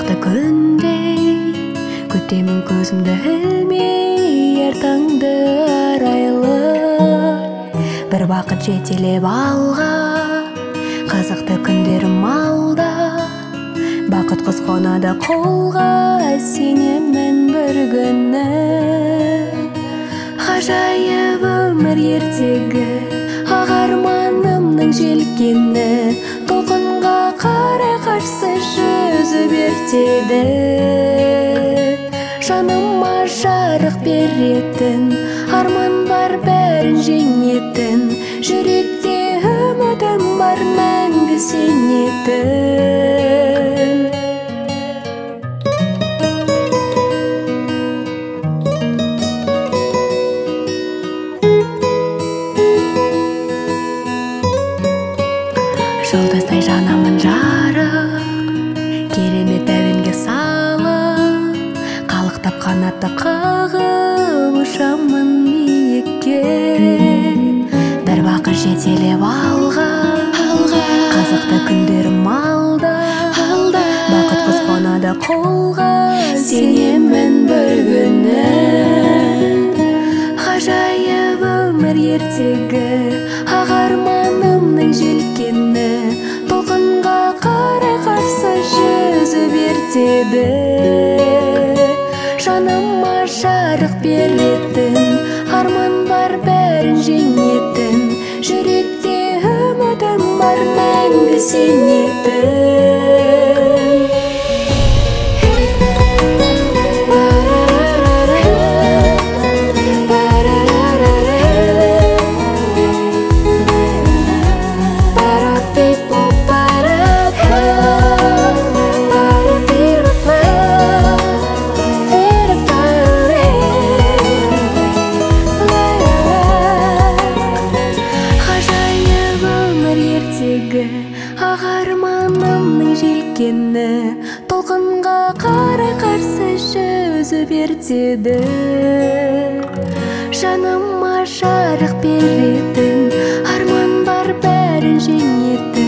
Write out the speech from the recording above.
Қызықты күндей күтемін көзімді ілмей әр таңды арайлы. Бір бақыт жетелеп алға, қызықты күндерім алда. Бақыт құс қонады қолға, сенемін бір күні. Ғажайып өмір ертегі, ақ арманымның желкені. Толқынға қарай қарсы жүзіп ертеді. Жаныма жарық беретін, арман бар бәрін жеңетін. Жүректе үмітім бар, мәңгі сенетін. Жұлдыздай жанамын жарық, керемет әуенге салып, қалықтап қанатты қағып ұшамын биікке. Бір бақыт жетелеп алға, қызықты күндерім алда. Бақыт құс қонады қолға, сенемін бір күні. Ғажайып өмір ертегі, ақ арманымның желкені. Толқынға қарай қарсы жүзіп ертеді. Жаныма жарық беретін, арман бар бәрін жеңетін. Жүректе үмітім бар, мәңгі сенетін. Ақ арманымның желкені, толқынға қарай қарсы жүзіп ертеді. Жаныма жарық беретін, арман бар бәрін жеңетін.